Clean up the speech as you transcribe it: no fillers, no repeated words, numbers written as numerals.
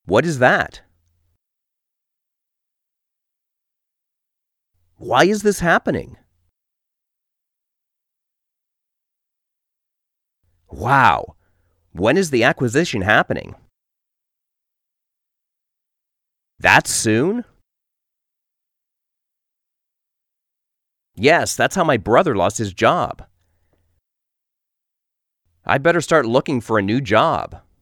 What is that? Why is this happening? Wow. When is the acquisition happening? That soon? Yes, that's how my brother lost his job. I better start looking for a new job.